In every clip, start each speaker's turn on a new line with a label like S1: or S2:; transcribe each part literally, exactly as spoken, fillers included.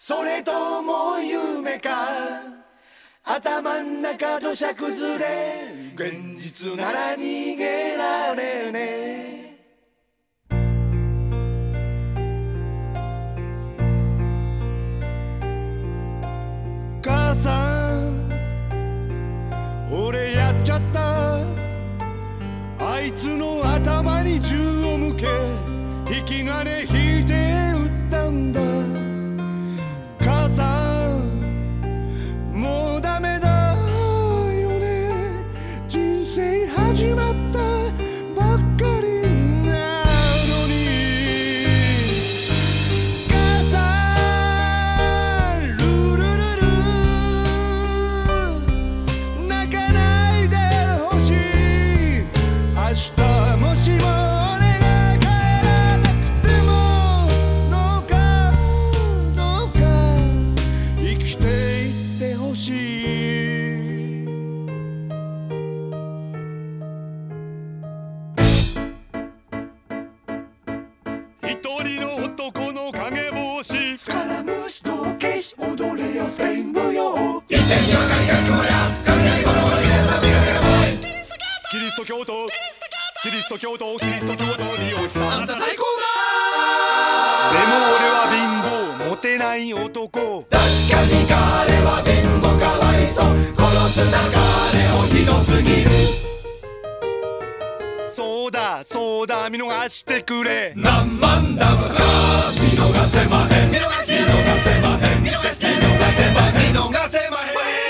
S1: それとも夢か、頭ん中土砂崩れ、現実なら逃げられねえ。母さん俺やっちゃった、あいつの頭に銃を向け引き金引いて撃ったんだ。母さんもうダメだよね、人生始まったばっかりなのに。母さんルルルル泣かないでほしい、明日もしもスカラムーシ道化師踊れよスペイン舞踊、一点にはかりかきもや雷ごろごろひれさびがけがぼい、キリスト教徒キリスト教徒キリスト教徒利用したあんた最高だ。でも俺は貧乏モテない男、確かに彼は貧乏かわいそう、殺すな彼をひどすぎる。そうだそうだ見逃してくれ、何万だか見逃せまへん、見逃せまへん、見逃せまへん、見逃せまへ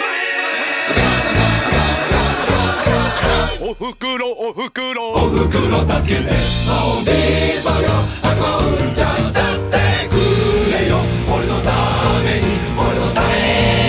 S1: ん。おふくろおふくろおふくろ助けて、もうビーズマよ悪魔うんちゃんちゃってくれよ、俺のために俺のため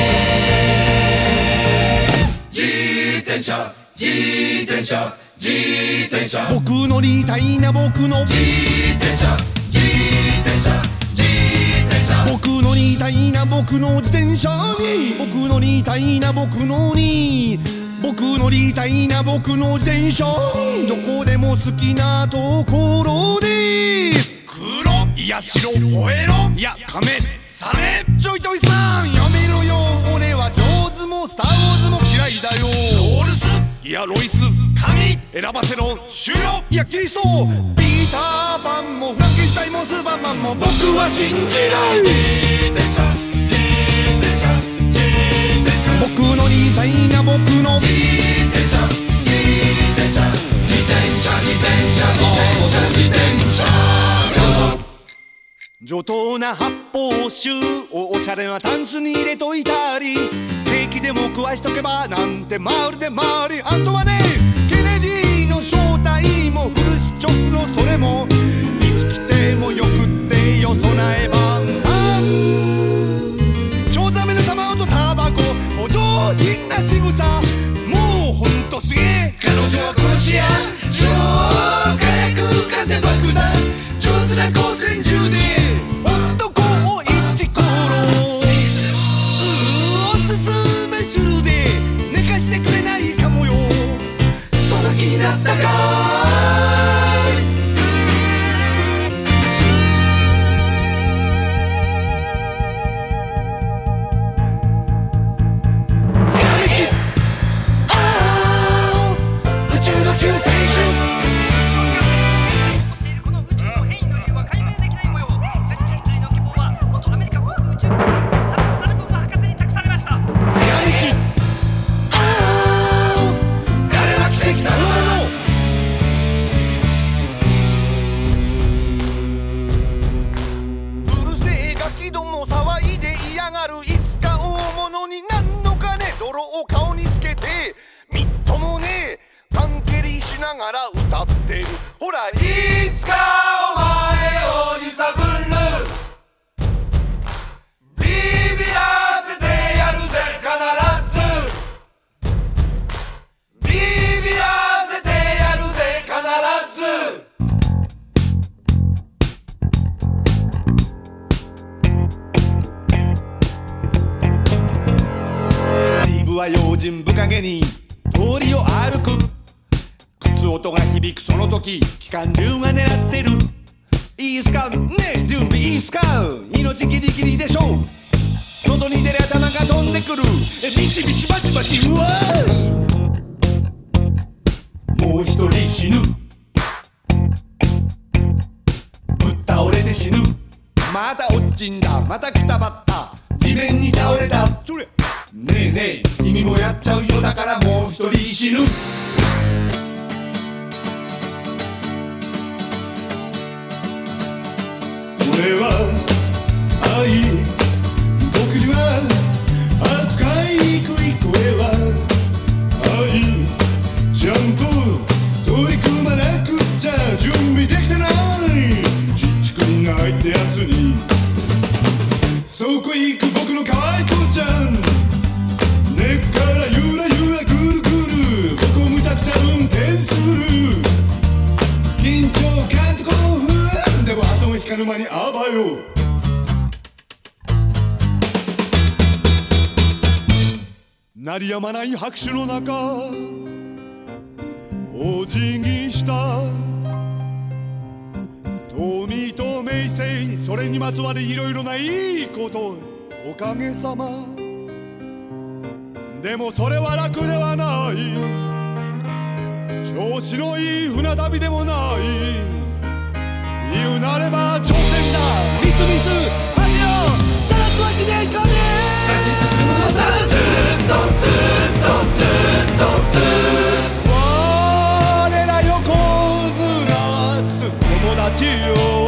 S1: に。自転車自転車自転車、僕乗りたいな僕の自転車自転車自転車、僕乗りたいな僕の自転車に、僕乗りたいな僕のに、僕乗りたいな僕の自転車に、どこでも好きなところで、黒いや白吠えろいやカメされ、ちょいちょいさんやめろよ、俺は上手もスターウォーズも嫌いだよ、ロールスいやロイス神選ばせろ終了いやキリスト、ピーターパンもフランケンシュタインもスーパーマンも僕は信じない。自転車自転車自転車、僕乗りたいな僕の自転車自転車自転車自転車自転車自転車、上等な発泡酒をおしゃれなタンスに入れといたり、ケーキでも食わしとけばなんてまるで周り、あとはねケネディの正体もフルシチョフのそれも、いつ来てもよくってよ備え万端、チョウザメの卵とタバコお上品な仕草、もうほんとすげえ、彼女は殺し屋超火薬家で爆弾、上手な光線銃で男を一殺、おすすめするで寝かしてくれないかもよ、その気になったかい。ひらめきああ宇宙の救世主、ながら歌ってる、ほらいつかお前を揺さぶる、ビビらせてやるぜ必ず、ビビらせてやるぜ必ず。スティーブは用心深げに通りを歩く、靴音が響くその時機関銃が狙ってる、いいっすかねえ準備いいっすか、命ギリギリでしょう、 外に出りゃ弾が飛んでくる。ビシビシバシバシうわー。もう一人死ぬ。ぶっ倒れて死ぬ。また落ちんだ、またくたばった。地面に倒れた。それねえねえ君もやっちゃうよ。だからもう一人死ぬ。これは愛、僕には扱いにくい声は愛。ちゃんと取り組まなくっちゃ準備できてない。ちっちくりないってやつにそこ行く僕の可愛い子ちゃん。根っからゆらゆらぐるぐるここむちゃくちゃ運転する。緊張感と興奮でも発音光る間にあばよ。鳴りやまない拍手の中お辞儀した。富と名声、それにまつわるいろいろないいこと、おかげさま。でもそれは楽ではない。調子のいい船旅でもない。言うなれば挑戦だ。ミスミス恥をさらすわけにはいかねえ。立ち進むさらずっとずっとずっとずっと我ら横綱す友達よ。